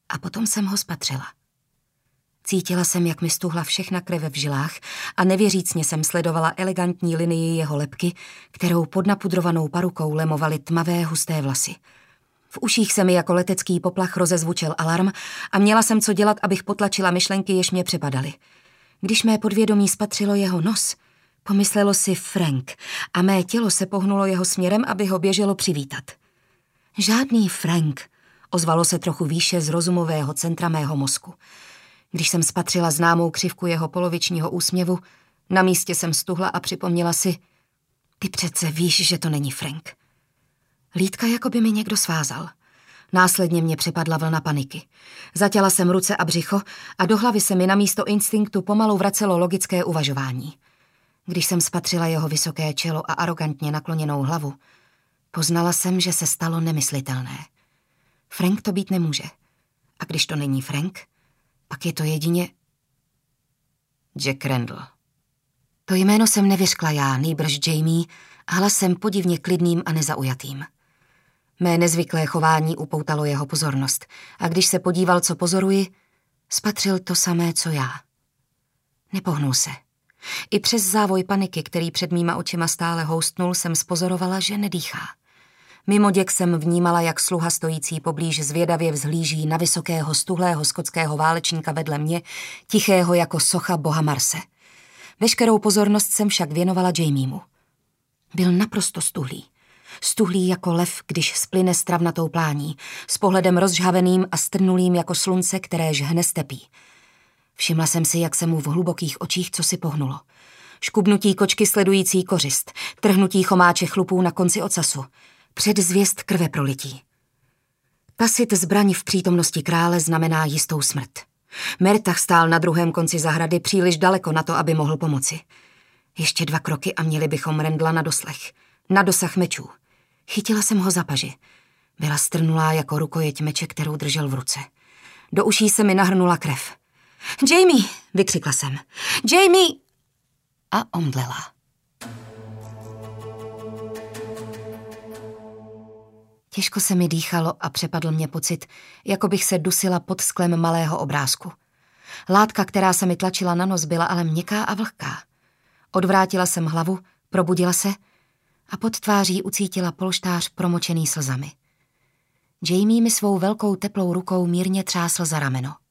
A potom jsem ho spatřila. Cítila jsem, jak mi stuhla všechna krev v žilách a nevěřícně jsem sledovala elegantní linii jeho lebky, kterou pod napudrovanou parukou lemovaly tmavé husté vlasy. V uších se mi jako letecký poplach rozezvučel alarm a měla jsem co dělat, abych potlačila myšlenky, jež mě přepadaly. Když mé podvědomí spatřilo jeho nos, pomyslelo si Frank a mé tělo se pohnulo jeho směrem, aby ho běželo přivítat. Žádný Frank, ozvalo se trochu výše z rozumového centra mého mozku. Když jsem spatřila známou křivku jeho polovičního úsměvu, na místě jsem stuhla a připomněla si, ty přece víš, že to není Frank. Lítka jako by mi někdo svázal. Následně mě přepadla vlna paniky. Zatěla jsem ruce a břicho a do hlavy se mi namísto instinktu pomalu vracelo logické uvažování. Když jsem spatřila jeho vysoké čelo a arogantně nakloněnou hlavu, poznala jsem, že se stalo nemyslitelné. Frank to být nemůže. A když to není Frank, pak je to jedině Jack Randall. To jméno jsem nevyřkla já, nýbrž Jamie, hlasem podivně klidným a nezaujatým. Mé nezvyklé chování upoutalo jeho pozornost a když se podíval, co pozoruji, spatřil to samé, co já. Nepohnul se. I přes závoj paniky, který před mýma očima stále houstnul, jsem spozorovala, že nedýchá. Mimo děk jsem vnímala, jak sluha stojící poblíž zvědavě vzhlíží na vysokého stuhlého skotského válečníka vedle mě, tichého jako socha boha Marse. Veškerou pozornost jsem však věnovala Jamiemu. Byl naprosto stuhlý. Stuhlý jako lev, když splyne s travnatou plání, s pohledem rozžhaveným a strnulým jako slunce, které žhne stepí. Všimla jsem si, jak se mu v hlubokých očích cosi pohnulo. Škubnutí kočky sledující kořist, trhnutí chomáče chlupů na konci ocasu, předzvěst krve prolití. Tasit zbraň v přítomnosti krále znamená jistou smrt. Mertach stál na druhém konci zahrady příliš daleko na to, aby mohl pomoci. Ještě 2 kroky a měli bychom Randalla na doslech, na dosah mečů. Chytila jsem ho za paži. Byla strnulá jako rukojeť meče, kterou držel v ruce. Do uší se mi nahrnula krev. Jamie, vykřikla jsem. Jamie! A omdlela. Těžko se mi dýchalo a přepadl mě pocit, jako bych se dusila pod sklem malého obrázku. Látka, která se mi tlačila na nos, byla ale měkká a vlhká. Odvrátila jsem hlavu, probudila se a pod tváří ucítila polštář promočený slzami. Jamie mi svou velkou teplou rukou mírně třásl za rameno.